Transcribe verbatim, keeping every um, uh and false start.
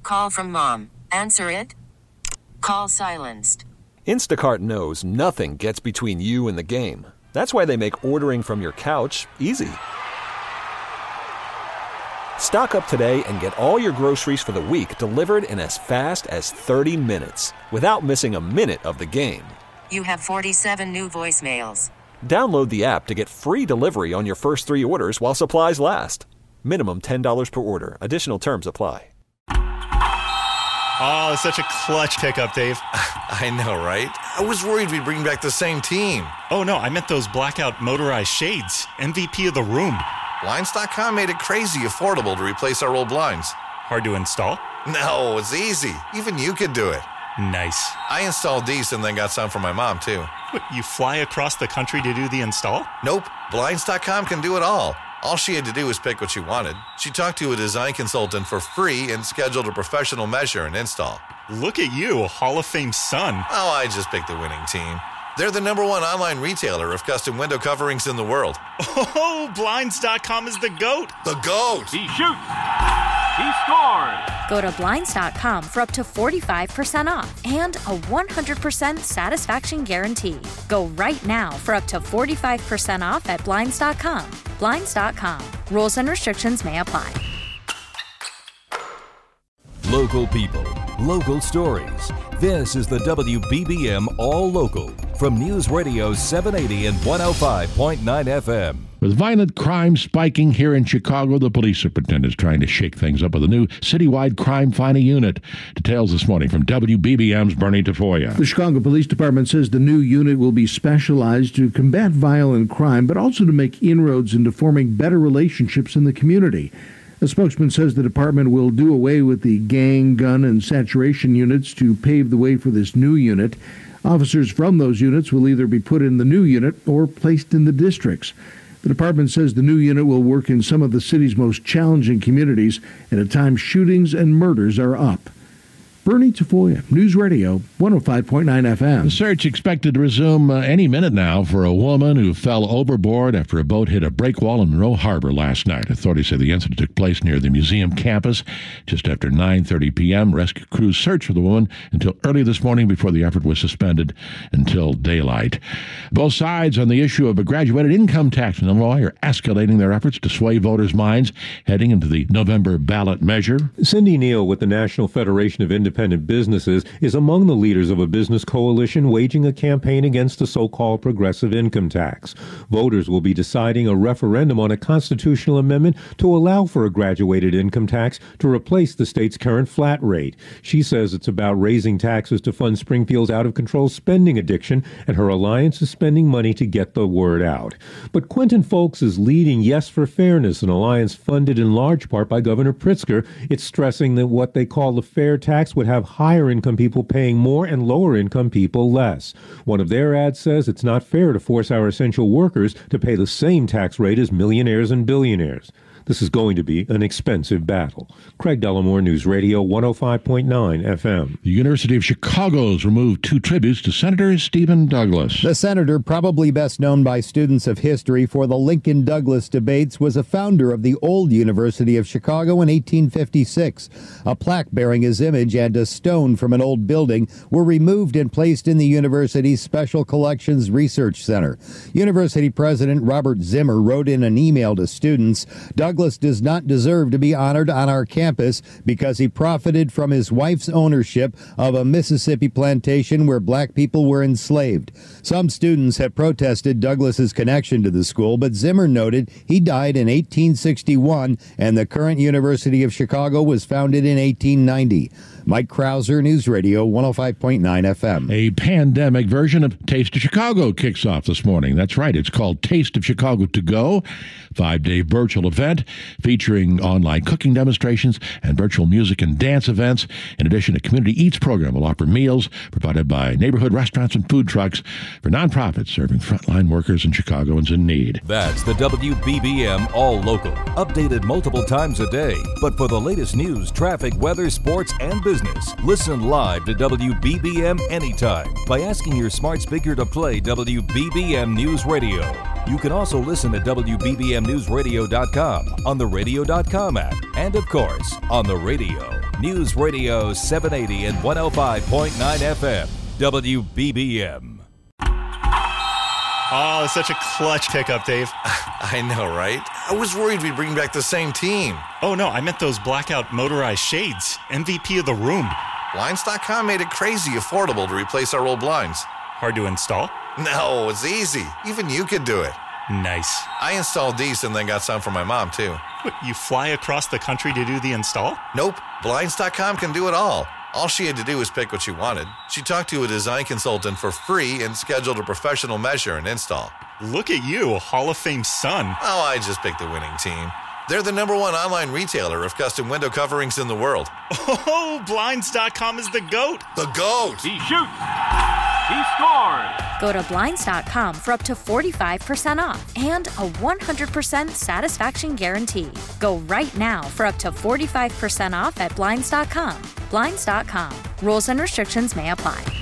call from mom. Answer it. Call silenced. Instacart knows nothing gets between you and the game. That's why they make ordering from your couch easy. Stock up today and get all your groceries for the week delivered in as fast as thirty minutes without missing a minute of the game. You have forty-seven new voicemails. Download the app to get free delivery on your first three orders while supplies last. Minimum ten dollars per order. Additional terms apply. Oh, such a clutch pickup, Dave. I know, right? I was worried we'd bring back the same team. Oh, no, I meant those blackout motorized shades. M V P of the room. Blinds dot com made it crazy affordable to replace our old blinds. Hard to install? No, it's easy. Even you could do it. Nice. I installed these and then got some for my mom, too. What, you fly across the country to do the install? Nope. Blinds dot com can do it all. All she had to do was pick what she wanted. She talked to a design consultant for free and scheduled a professional measure and install. Look at you, a Hall of Fame son. Oh, I just picked the winning team. They're the number one online retailer of custom window coverings in the world. Oh, Blinds dot com is the GOAT. The GOAT. He shoots. He scores. Go to Blinds dot com for up to forty-five percent off and a one hundred percent satisfaction guarantee. Go right now for up to forty-five percent off at Blinds dot com. Blinds dot com. Rules and restrictions may apply. Local people, local stories. This is the W B B M All Local from News Radio seven eighty and one oh five point nine F M. With violent crime spiking here in Chicago, the police superintendent is trying to shake things up with a new citywide crime fighting unit. Details this morning from W B B M's Bernie Tafoya. The Chicago Police Department says the new unit will be specialized to combat violent crime, but also to make inroads into forming better relationships in the community. A spokesman says the department will do away with the gang, gun, and saturation units to pave the way for this new unit. Officers from those units will either be put in the new unit or placed in the districts. The department says the new unit will work in some of the city's most challenging communities at a time shootings and murders are up. Bernie Tafoya, News Radio one oh five point nine F M. The search expected to resume uh, any minute now for a woman who fell overboard after a boat hit a break wall in Monroe Harbor last night. Authorities say the incident took place near the museum campus just after nine thirty p.m. Rescue crews searched for the woman until early this morning before the effort was suspended until daylight. Both sides on the issue of a graduated income tax in Illinois are escalating their efforts to sway voters' minds heading into the November ballot measure. Cindy Neal with the National Federation of Independent Businesses is among the leaders of a business coalition waging a campaign against the so-called progressive income tax. Voters will be deciding a referendum on a constitutional amendment to allow for a graduated income tax to replace the state's current flat rate. She says it's about raising taxes to fund Springfield's out-of-control spending addiction, and her alliance is spending money to get the word out. But Quentin Folks is leading Yes for Fairness, an alliance funded in large part by Governor Pritzker. It's stressing that what they call the fair tax would have higher income people paying more and lower income people less. One of their ads says it's not fair to force our essential workers to pay the same tax rate as millionaires and billionaires. This is going to be an expensive battle. Craig Dellamore, News Radio one oh five point nine F M. The University of Chicago's removed two tributes to Senator Stephen Douglas. The senator, probably best known by students of history for the Lincoln-Douglas debates, was a founder of the old University of Chicago in eighteen fifty-six. A plaque bearing his image and a stone from an old building were removed and placed in the university's Special Collections Research Center. University President Robert Zimmer wrote in an email to students, Douglas does not deserve to be honored on our campus because he profited from his wife's ownership of a Mississippi plantation where black people were enslaved. Some students have protested Douglas's connection to the school, but Zimmer noted he died in eighteen sixty-one and the current University of Chicago was founded in eighteen ninety. Mike Krauser, News Radio one oh five point nine F M. A pandemic version of Taste of Chicago kicks off this morning. That's right. It's called Taste of Chicago to Go, five-day virtual event featuring online cooking demonstrations and virtual music and dance events. In addition, a Community Eats program will offer meals provided by neighborhood restaurants and food trucks for nonprofits serving frontline workers and Chicagoans in need. That's the W B B M All Local, updated multiple times a day. But for the latest news, traffic, weather, sports, and business, listen live to W B B M anytime by asking your smart speaker to play W B B M News Radio. You can also listen at W B B M news radio dot com, on the radio dot com app, and of course, on the radio. News Radio seven eighty and one oh five point nine F M. W B B M. Oh, such a clutch pickup, Dave. I know, right? I was worried we'd bring back the same team. Oh, no, I meant those blackout motorized shades. M V P of the room. Blinds dot com made it crazy affordable to replace our old blinds. Hard to install? No, it's easy. Even you could do it. Nice. I installed these and then got some for my mom, too. What, you fly across the country to do the install? Nope. Blinds dot com can do it all. All she had to do was pick what she wanted. She talked to a design consultant for free and scheduled a professional measure and install. Look at you, a Hall of Fame son. Oh, I just picked the winning team. They're the number one online retailer of custom window coverings in the world. Oh, Blinds dot com is the GOAT. The GOAT! He shoots! He scores! Go to Blinds dot com for up to forty-five percent off and a one hundred percent satisfaction guarantee. Go right now for up to forty-five percent off at Blinds dot com. Blinds dot com. Rules and restrictions may apply.